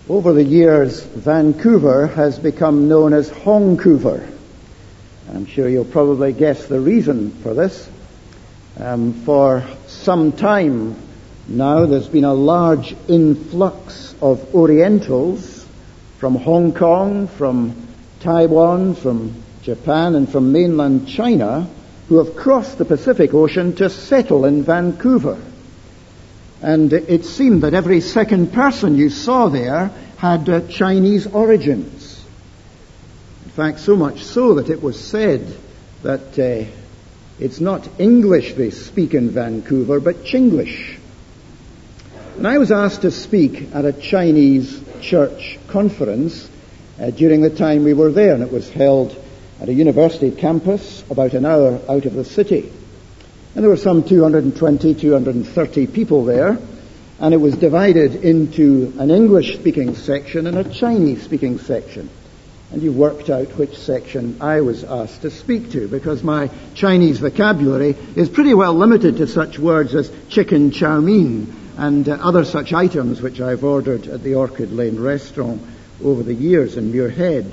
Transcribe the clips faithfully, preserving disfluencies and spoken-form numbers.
Over the years, Vancouver has become known as Hongcouver. I'm sure you'll probably guess the reason for this. Um, for some time now, there's been a large influx of Orientals from Hong Kong, from Taiwan, from Japan, and from mainland China who have crossed the Pacific Ocean to settle in Vancouver. And it seemed that every second person you saw there had uh, Chinese origins. In fact, so much so that it was said that uh, it's not English they speak in Vancouver, but Chinglish. And I was asked to speak at a Chinese church conference uh, during the time we were there, and it was held at a university campus about an hour out of the city. And there were some two hundred twenty, two hundred thirty people there, and it was divided into an English-speaking section and a Chinese-speaking section. And you worked out which section I was asked to speak to, because my Chinese vocabulary is pretty well limited to such words as chicken chow mein and uh, other such items which I've ordered at the Orchid Lane restaurant over the years in Muirhead.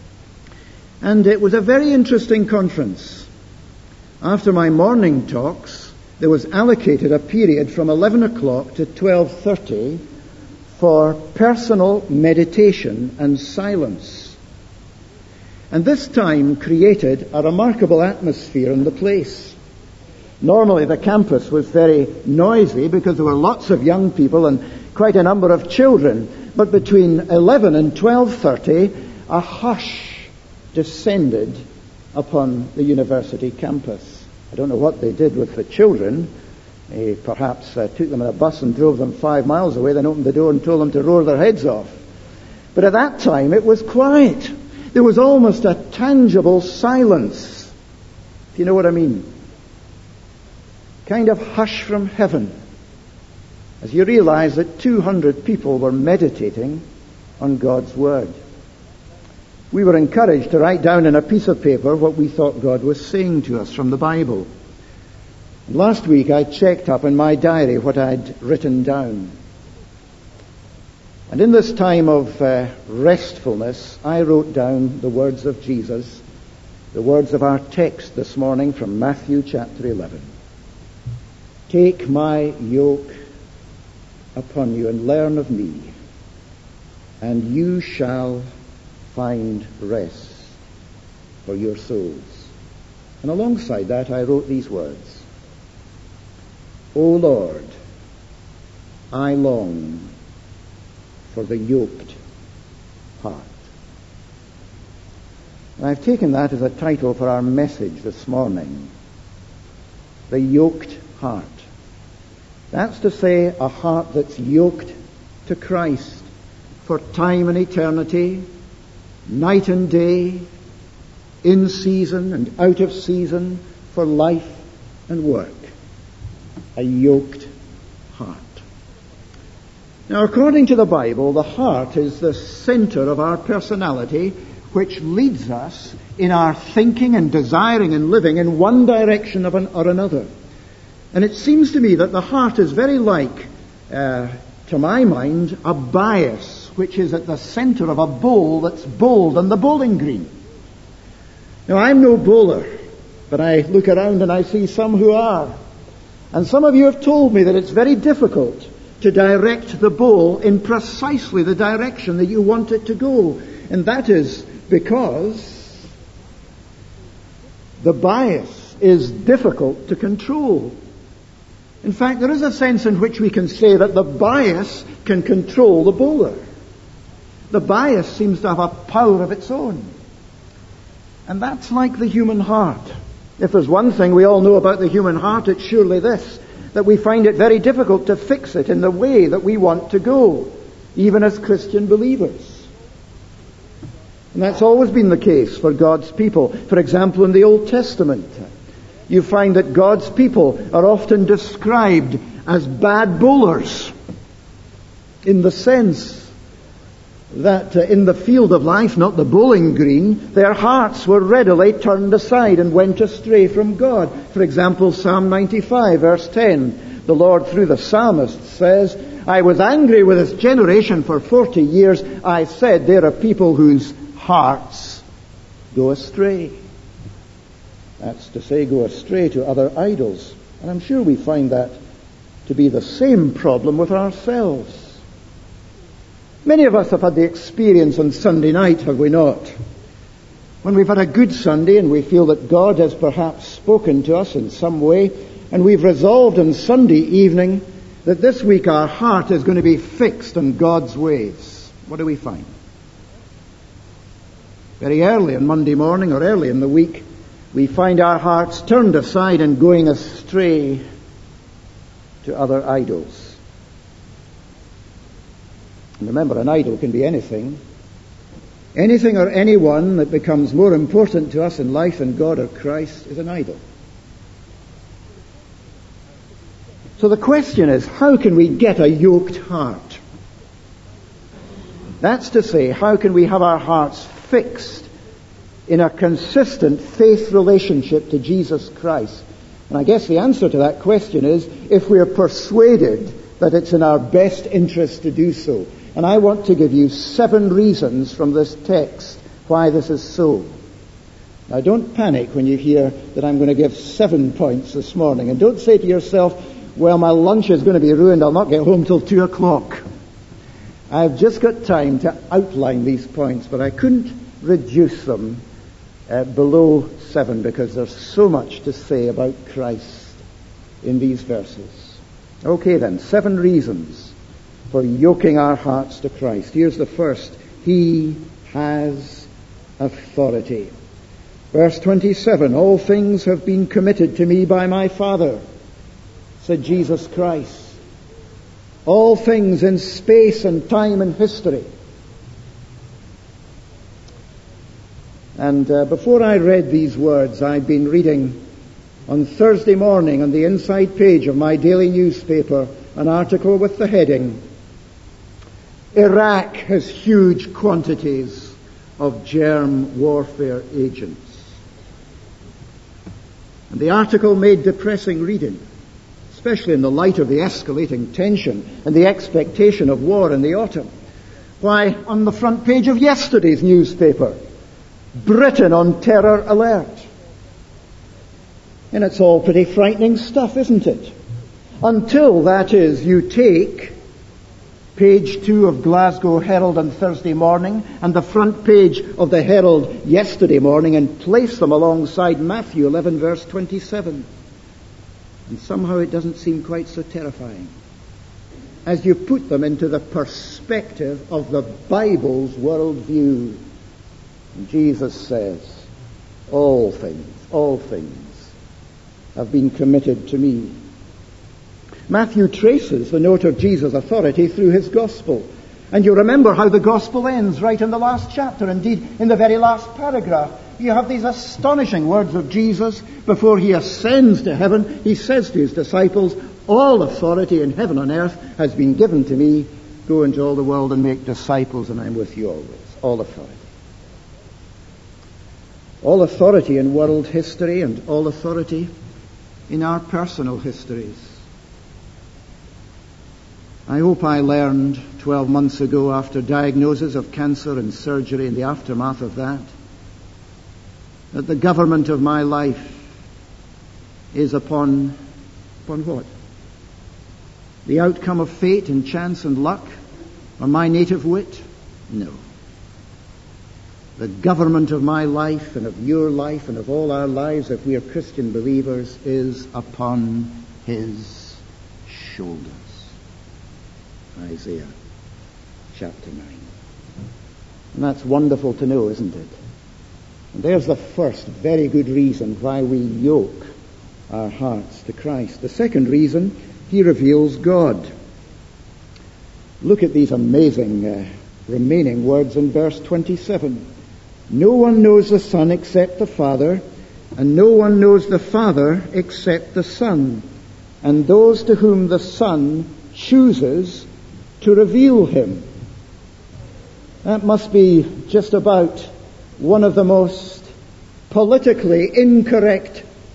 And it was a very interesting conference. After my morning talks, there was allocated a period from eleven o'clock to twelve thirty for personal meditation and silence. And this time created a remarkable atmosphere in the place. Normally the campus was very noisy because there were lots of young people and quite a number of children. But between eleven and twelve thirty, a hush descended upon the university campus. I don't know what they did with the children. They perhaps uh, took them in a bus and drove them five miles away, then opened the door and told them to roar their heads off. But at that time it was quiet. There was almost a tangible silence, if you know what I mean. Kind of hush from heaven, as you realize that two hundred people were meditating on God's Word. We were encouraged to write down on a piece of paper what we thought God was saying to us from the Bible. Last week I checked up in my diary what I'd written down. And in this time of uh, restfulness, I wrote down the words of Jesus, the words of our text this morning from Matthew chapter eleven. Take my yoke upon you and learn of me, and you shall find rest for your souls. And alongside that I wrote these words. O Lord, I long for the yoked heart. And I've taken that as a title for our message this morning. The yoked heart. That's to say, a heart that's yoked to Christ for time and eternity, night and day, in season and out of season, for life and work. A yoked heart. Now, according to the Bible, the heart is the center of our personality, which leads us in our thinking and desiring and living in one direction of an, or another. And it seems to me that the heart is very like, uh, to my mind, a bias, which is at the center of a bowl that's bowled on the bowling green. Now, I'm no bowler, but I look around and I see some who are. And some of you have told me that it's very difficult to direct the bowl in precisely the direction that you want it to go. And that is because the bias is difficult to control. In fact, there is a sense in which we can say that the bias can control the bowler. The bias seems to have a power of its own. And that's like the human heart. If there's one thing we all know about the human heart, it's surely this, that we find it very difficult to fix it in the way that we want to go, even as Christian believers. And that's always been the case for God's people. For example, in the Old Testament, you find that God's people are often described as bad bowlers, in the sense that uh, in the field of life, not the bowling green, their hearts were readily turned aside and went astray from God. For example, Psalm ninety-five, verse ten, the Lord through the psalmist says, I was angry with this generation for forty years. I said, there are people whose hearts go astray. That's to say, go astray to other idols. And I'm sure we find that to be the same problem with ourselves. Many of us have had the experience on Sunday night, have we not? When we've had a good Sunday and we feel that God has perhaps spoken to us in some way, and we've resolved on Sunday evening that this week our heart is going to be fixed on God's ways. What do we find? Very early on Monday morning or early in the week, we find our hearts turned aside and going astray to other idols. And remember, an idol can be anything. Anything or anyone that becomes more important to us in life than God or Christ is an idol. So the question is, how can we get a yoked heart? That's to say, how can we have our hearts fixed in a consistent faith relationship to Jesus Christ? And I guess the answer to that question is if we're persuaded that it's in our best interest to do so. And I want to give you seven reasons from this text why this is so. Now don't panic when you hear that I'm going to give seven points this morning. And don't say to yourself, well, my lunch is going to be ruined, I'll not get home till two o'clock. I've just got time to outline these points, but I couldn't reduce them uh, below seven because there's so much to say about Christ in these verses. Okay then, seven reasons for yoking our hearts to Christ. Here's the first. He has authority. Verse twenty-seven, all things have been committed to me by my Father, said Jesus Christ. All things in space and time and history. And uh, before I read these words, I'd been reading on Thursday morning on the inside page of my daily newspaper an article with the heading, Iraq has huge quantities of germ warfare agents. And the article made depressing reading, especially in the light of the escalating tension and the expectation of war in the autumn. Why, on the front page of yesterday's newspaper, Britain on terror alert. And it's all pretty frightening stuff, isn't it? Until, that is, you take page two of Glasgow Herald on Thursday morning and the front page of the Herald yesterday morning and place them alongside Matthew eleven verse twenty-seven. And somehow it doesn't seem quite so terrifying as you put them into the perspective of the Bible's worldview. And Jesus says, all things, all things have been committed to me. Matthew traces the note of Jesus' authority through his gospel. And you remember how the gospel ends right in the last chapter. Indeed, in the very last paragraph, you have these astonishing words of Jesus before he ascends to heaven. He says to his disciples, all authority in heaven and earth has been given to me. Go into all the world and make disciples, and I'm with you always. All authority. All authority in world history and all authority in our personal histories. I hope I learned twelve months ago, after diagnosis of cancer and surgery and the aftermath of that, that the government of my life is upon, upon what? The outcome of fate and chance and luck? Or my native wit? No. The government of my life and of your life and of all our lives, if we are Christian believers, is upon his shoulders. Isaiah chapter nine. And that's wonderful to know, isn't it? And there's the first very good reason why we yoke our hearts to Christ. The second reason, he reveals God. Look at these amazing uh, remaining words in verse twenty-seven. No one knows the Son except the Father, and no one knows the Father except the Son, and those to whom the Son chooses to reveal him. That must be just about one of the most politically incorrect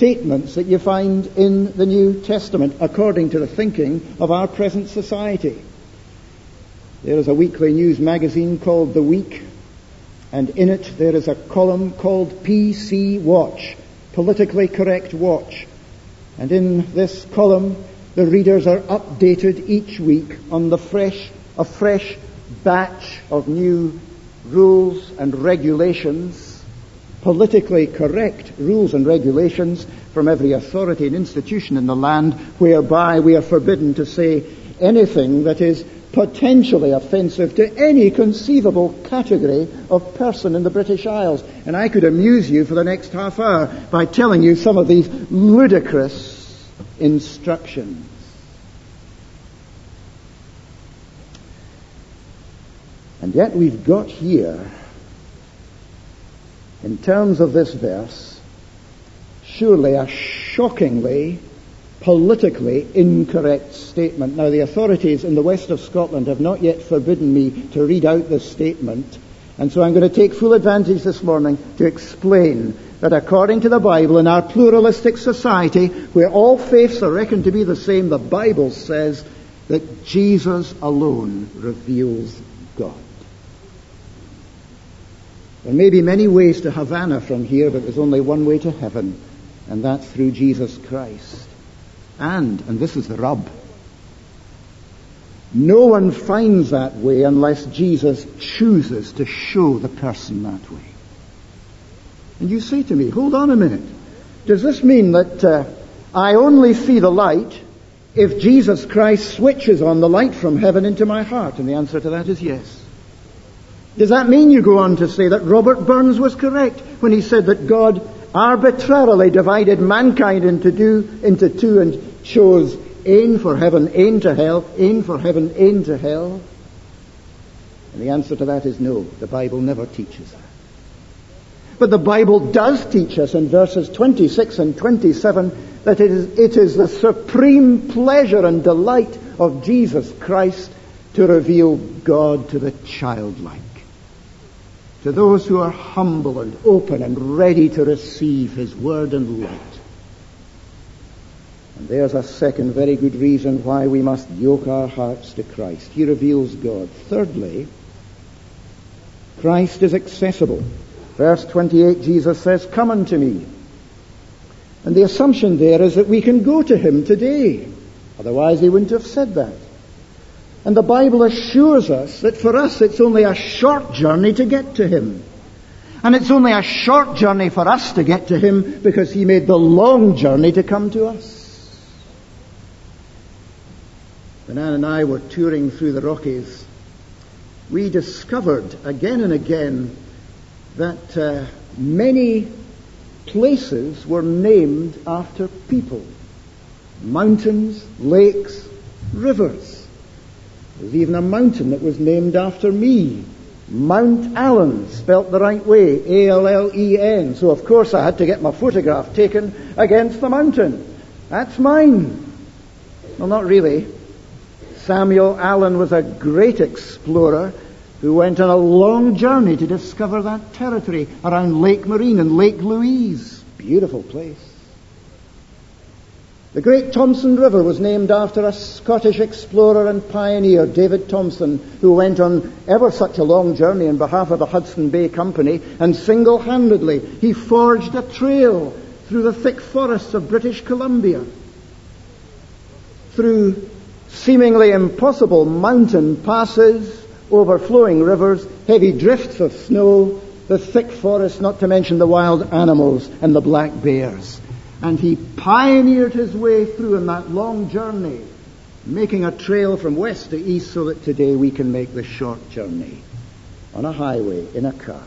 statements that you find in the New Testament, according to the thinking of our present society. There is a weekly news magazine called The Week, and in it there is a column called P C Watch, Politically Correct Watch. And in this column, the readers are updated each week on the fresh, a fresh batch of new rules and regulations, politically correct rules and regulations from every authority and institution in the land, whereby we are forbidden to say anything that is potentially offensive to any conceivable category of person in the British Isles. And I could amuse you for the next half hour by telling you some of these ludicrous instructions. And yet we've got here, in terms of this verse, surely a shockingly politically incorrect statement. Now, the authorities in the west of Scotland have not yet forbidden me to read out this statement, and so I'm going to take full advantage this morning to explain that according to the Bible, in our pluralistic society, where all faiths are reckoned to be the same, the Bible says that Jesus alone reveals God. There may be many ways to Havana from here, but there's only one way to heaven, and that's through Jesus Christ. And, and this is the rub, no one finds that way unless Jesus chooses to show the person that way. And you say to me, hold on a minute, does this mean that uh, I only see the light if Jesus Christ switches on the light from heaven into my heart? And the answer to that is yes. Does that mean, you go on to say, that Robert Burns was correct when he said that God arbitrarily divided mankind into, do, into two and chose ain for heaven, ain to hell, ain for heaven, ain to hell? And the answer to that is no. The Bible never teaches that. But the Bible does teach us in verses twenty-six and twenty-seven that it is, it is the supreme pleasure and delight of Jesus Christ to reveal God to the childlike, to those who are humble and open and ready to receive His word and light. And there's a second very good reason why we must yoke our hearts to Christ. He reveals God. Thirdly, Christ is accessible. Verse twenty-eight, Jesus says, "Come unto me." And the assumption there is that we can go to Him today. Otherwise He wouldn't have said that. And the Bible assures us that for us it's only a short journey to get to Him. And it's only a short journey for us to get to Him because He made the long journey to come to us. When Ann and I were touring through the Rockies, we discovered again and again that uh, many places were named after people. Mountains, lakes, rivers. There's even a mountain that was named after me. Mount Allen, spelt the right way, A L L E N. So of course I had to get my photograph taken against the mountain. That's mine. Well, not really. Samuel Allen was a great explorer who went on a long journey to discover that territory around Lake Marine and Lake Louise. Beautiful place. The Great Thompson River was named after a Scottish explorer and pioneer, David Thompson, who went on ever such a long journey on behalf of the Hudson Bay Company, and single-handedly he forged a trail through the thick forests of British Columbia, through seemingly impossible mountain passes, overflowing rivers, heavy drifts of snow, the thick forests, not to mention the wild animals and the black bears. And he pioneered his way through in that long journey, making a trail from west to east so that today we can make the short journey on a highway in a car.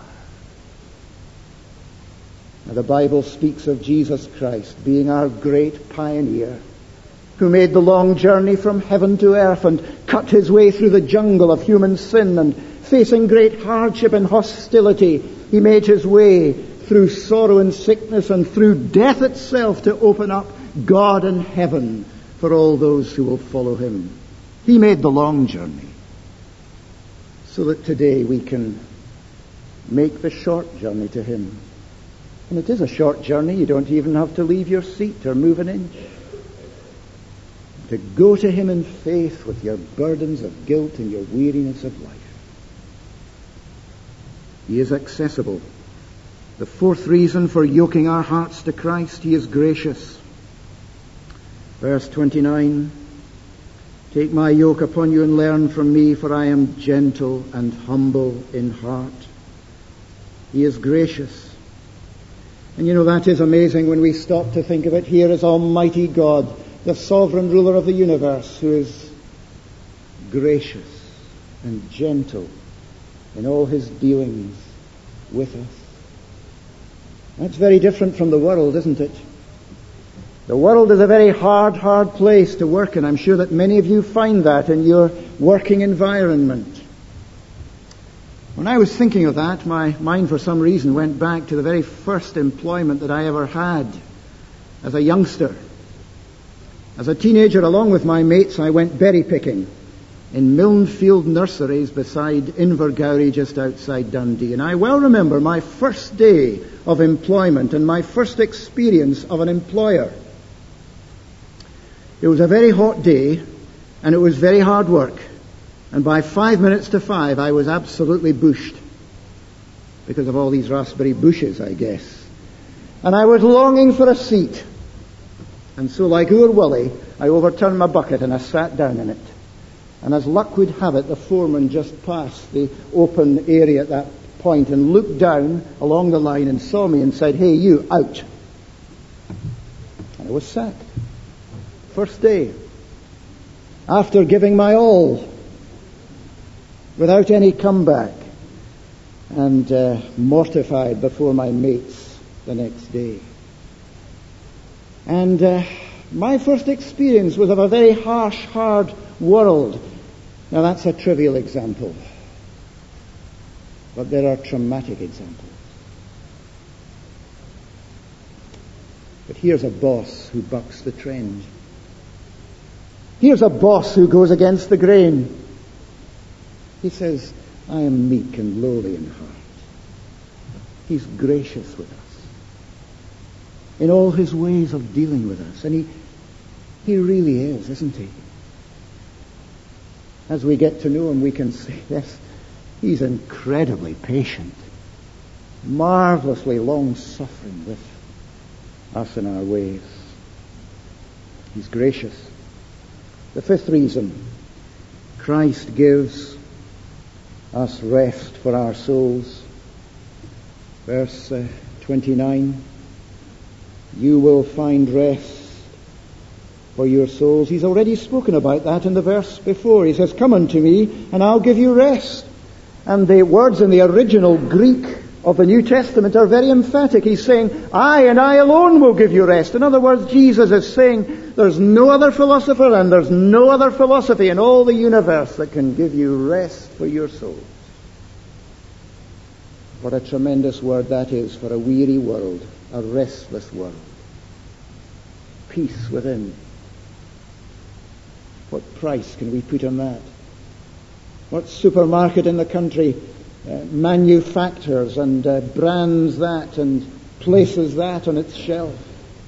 Now, the Bible speaks of Jesus Christ being our great pioneer, who made the long journey from heaven to earth and cut his way through the jungle of human sin, and facing great hardship and hostility, he made his way through sorrow and sickness and through death itself to open up God and heaven for all those who will follow him. He made the long journey so that today we can make the short journey to him. And it is a short journey. You don't even have to leave your seat or move an inch. To go to him in faith with your burdens of guilt and your weariness of life. He is accessible. The fourth reason for yoking our hearts to Christ, he is gracious. Verse twenty-nine, take my yoke upon you and learn from me, for I am gentle and humble in heart. He is gracious. And you know, that is amazing when we stop to think of it. Here is Almighty God, the sovereign ruler of the universe, who is gracious and gentle in all his dealings with us. That's very different from the world, isn't it? The world is a very hard, hard place to work in. I'm sure that many of you find that in your working environment. When I was thinking of that, my mind for some reason went back to the very first employment that I ever had as a youngster. As a teenager, along with my mates, I went berry picking in Milnefield Nurseries beside Invergowrie, just outside Dundee. And I well remember my first day of employment and my first experience of an employer. It was a very hot day, and it was very hard work. And by five minutes to five, I was absolutely bushed. Because of all these raspberry bushes, I guess. And I was longing for a seat. And so, like Oor Wullie, I overturned my bucket and I sat down in it. And as luck would have it, the foreman just passed the open area at that point and looked down along the line and saw me and said, "Hey, you, out." And I was sacked. First day. After giving my all. Without any comeback. And uh, mortified before my mates the next day. And uh, my first experience was of a very harsh, hard world. Now that's a trivial example. But there are traumatic examples. But here's a boss who bucks the trend. Here's a boss who goes against the grain. He says, I am meek and lowly in heart. He's gracious with us. In all his ways of dealing with us. And he, he really is, isn't he? As we get to know him, we can say, yes, he's incredibly patient. Marvelously long-suffering with us in our ways. He's gracious. The fifth reason, Christ gives us rest for our souls. Verse uh, twenty-nine, you will find rest for your souls. He's already spoken about that in the verse before. He says, come unto me and I'll give you rest. And the words in the original Greek of the New Testament are very emphatic. He's saying, I and I alone will give you rest. In other words, Jesus is saying, there's no other philosopher and there's no other philosophy in all the universe that can give you rest for your souls. What a tremendous word that is for a weary world, a restless world. Peace within. What price can we put on that? What supermarket in the country uh, manufactures and uh, brands that and places that on its shelf?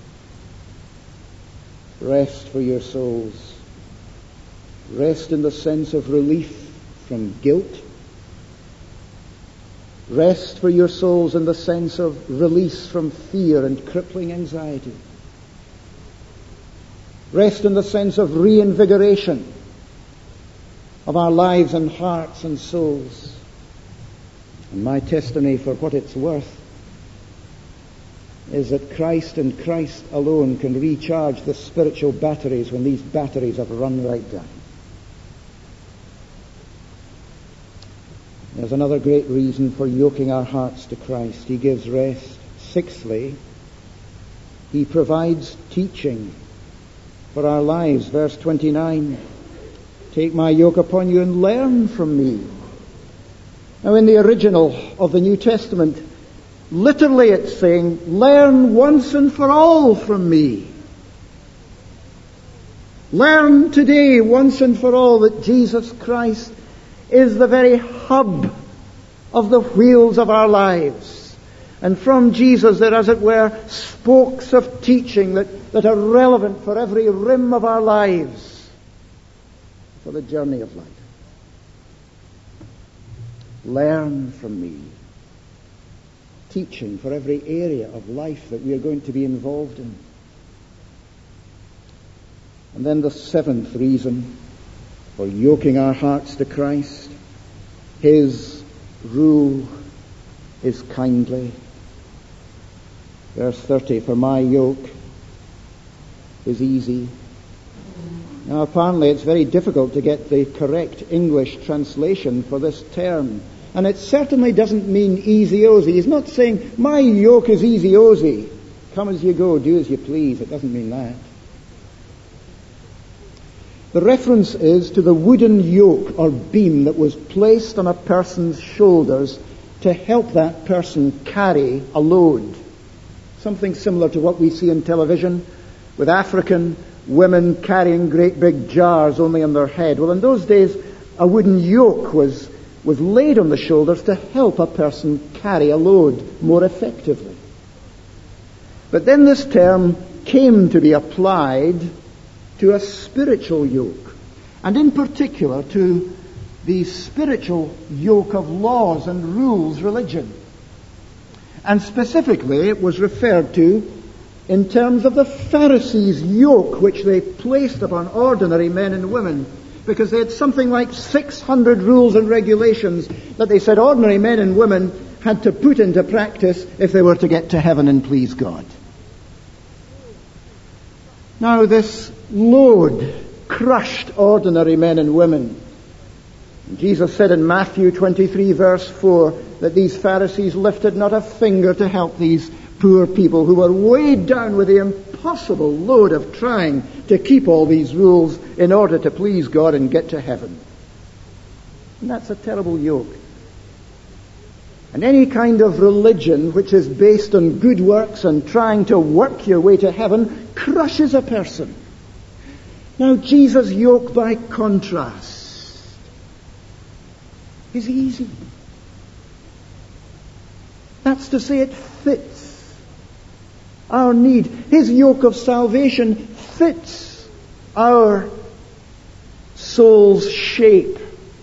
Rest for your souls. Rest in the sense of relief from guilt. Rest for your souls in the sense of release from fear and crippling anxiety. Rest in the sense of reinvigoration of our lives and hearts and souls. And my testimony, for what it's worth, is that Christ and Christ alone can recharge the spiritual batteries when these batteries have run right down. There's another great reason for yoking our hearts to Christ. He gives rest. Sixthly, he provides teaching for our lives. Verse twenty-nine, take my yoke upon you and learn from me. Now in the original of the New Testament, literally it's saying, learn once and for all from me. Learn today once and for all that Jesus Christ is the very hub of the wheels of our lives. And from Jesus there, as it were, spokes of teaching that, that are relevant for every rim of our lives, for the journey of life. Learn from me. Teaching for every area of life that we are going to be involved in. And then the seventh reason for yoking our hearts to Christ. His rule is kindly. Verse thirty, for my yoke is easy. Now apparently it's very difficult to get the correct English translation for this term. And it certainly doesn't mean easy-ozy. He's not saying, my yoke is easy-ozy. Come as you go, do as you please. It doesn't mean that. The reference is to the wooden yoke or beam that was placed on a person's shoulders to help that person carry a load. Something similar to what we see in television with African women carrying great big jars only on their head. Well, in those days, a wooden yoke was, was laid on the shoulders to help a person carry a load more effectively. But then this term came to be applied to a spiritual yoke, and in particular to the spiritual yoke of laws and rules religion. And specifically it was referred to in terms of the Pharisees' yoke which they placed upon ordinary men and women, because they had something like six hundred rules and regulations that they said ordinary men and women had to put into practice if they were to get to heaven and please God. Now this load crushed ordinary men and women. Jesus said in Matthew twenty-three verse four that these Pharisees lifted not a finger to help these poor people who were weighed down with the impossible load of trying to keep all these rules in order to please God and get to heaven. And that's a terrible yoke. And any kind of religion which is based on good works and trying to work your way to heaven crushes a person. Now Jesus' yoke, by contrast, is easy. That's to say, it fits our need. His yoke of salvation fits our soul's shape.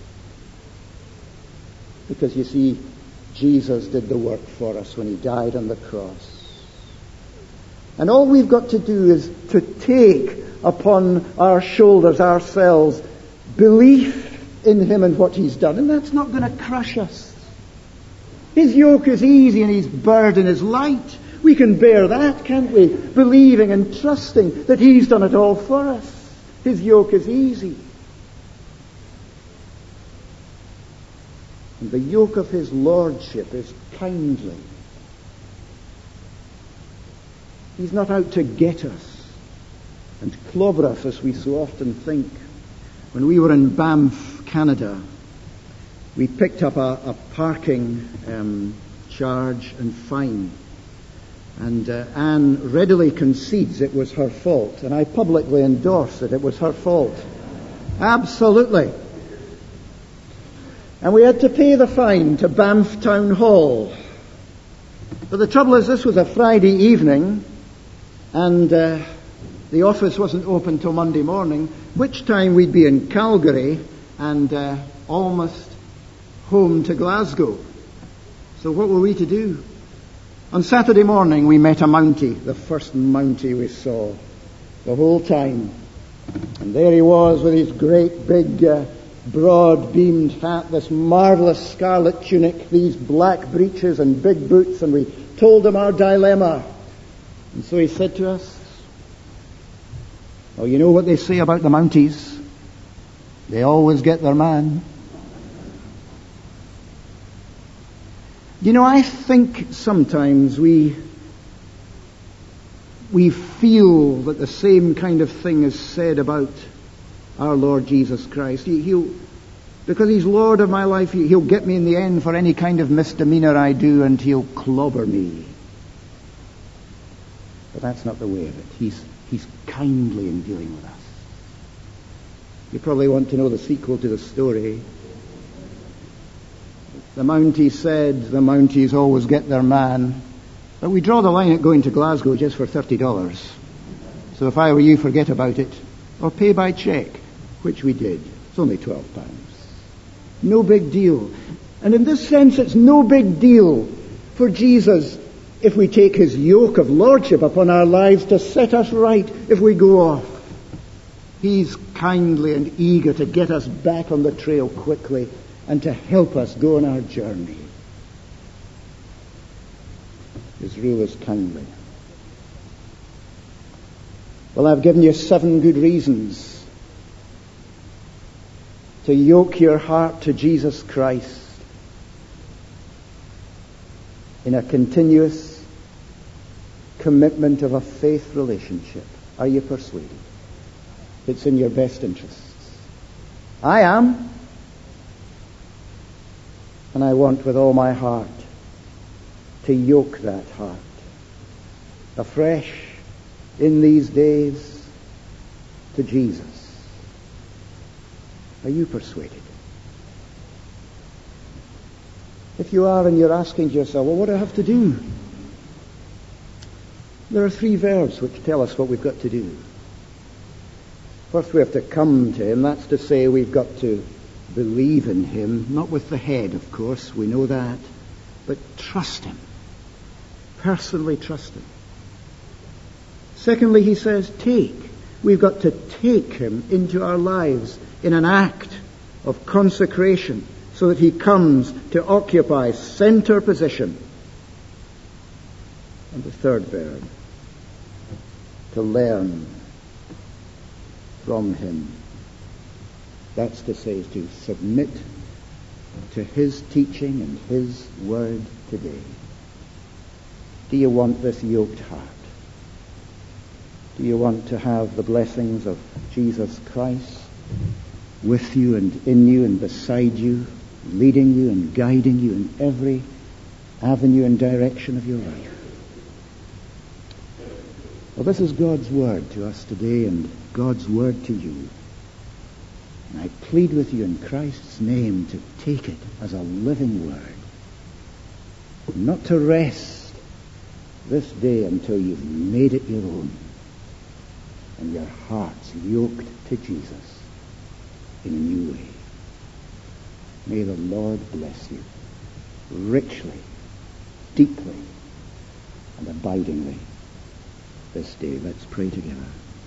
Because you see, Jesus did the work for us when he died on the cross. And all we've got to do is to take upon our shoulders, ourselves, belief in him and what he's done. And that's not going to crush us. His yoke is easy and his burden is light. We can bear that, can't we? Believing and trusting that he's done it all for us. His yoke is easy. And the yoke of his lordship is kindly. He's not out to get us and clobber us as we so often think. When we were in Banff, Canada, we picked up a, a parking um, charge and fine. And uh, Anne readily concedes it was her fault. And I publicly endorse that it was her fault. Absolutely. And we had to pay the fine to Banff Town Hall. But the trouble is, this was a Friday evening, and uh, the office wasn't open till Monday morning, which time we'd be in Calgary and uh, almost home to Glasgow. So what were we to do? On Saturday morning we met a Mountie, the first Mountie we saw the whole time. And there he was with his great big uh, broad-beamed hat, this marvellous scarlet tunic, these black breeches and big boots, and we told him our dilemma. And so he said to us, well, you know what they say about the Mounties? They always get their man. You know, I think sometimes we we feel that the same kind of thing is said about our Lord Jesus Christ. He, he'll, because he's Lord of my life, he'll get me in the end for any kind of misdemeanor I do, and he'll clobber me. But that's not the way of it. He's, he's kindly in dealing with us. You probably want to know the sequel to the story. The Mounties said the Mounties always get their man. But we draw the line at going to Glasgow just for thirty dollars. So if I were you, forget about it. Or pay by cheque, which we did. It's only twelve pounds. No big deal. And in this sense, it's no big deal for Jesus if we take his yoke of lordship upon our lives to set us right if we go off. He's kindly and eager to get us back on the trail quickly and to help us go on our journey. His rule is kindly. Well, I've given you seven good reasons to yoke your heart to Jesus Christ in a continuous commitment of a faith relationship. Are you persuaded? It's in your best interests. I am. And I want with all my heart to yoke that heart afresh in these days to Jesus. Are you persuaded? If you are and you're asking yourself, well, what do I have to do? There are three verbs which tell us what we've got to do. First, we have to come to him. That's to say, we've got to believe in him, not with the head, of course, we know that, but trust him. Personally trust him. Secondly, he says, take. We've got to take him into our lives in an act of consecration so that he comes to occupy center position. And the third verb, to learn from him. That's to say, to submit to his teaching and his word today. Do you want this yoked heart? Do you want to have the blessings of Jesus Christ with you and in you and beside you, leading you and guiding you in every avenue and direction of your life? Well, this is God's word to us today and God's word to you. And I plead with you in Christ's name to take it as a living word. Not to rest this day until you've made it your own and your heart's yoked to Jesus in a new way. May the Lord bless you richly, deeply, and abidingly this day. Let's pray together.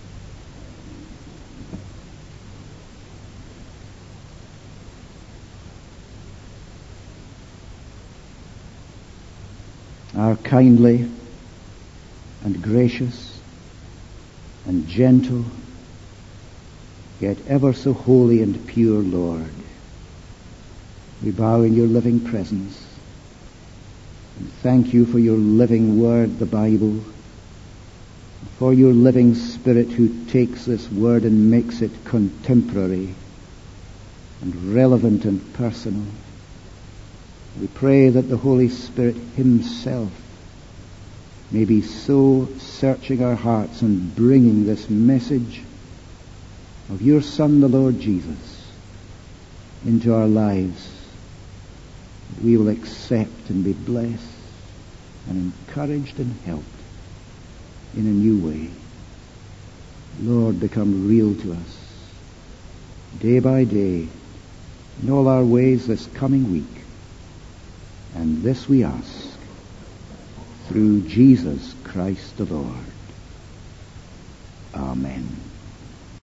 Our kindly and gracious and gentle, yet ever so holy and pure Lord, we bow in your living presence and thank you for your living word, the Bible, for your living Spirit who takes this word and makes it contemporary and relevant and personal. We pray that the Holy Spirit himself may be so searching our hearts and bringing this message of your Son, the Lord Jesus, into our lives, that we will accept and be blessed and encouraged and helped in a new way. Lord, become real to us day by day in all our ways this coming week. And this we ask through Jesus Christ the Lord. Amen.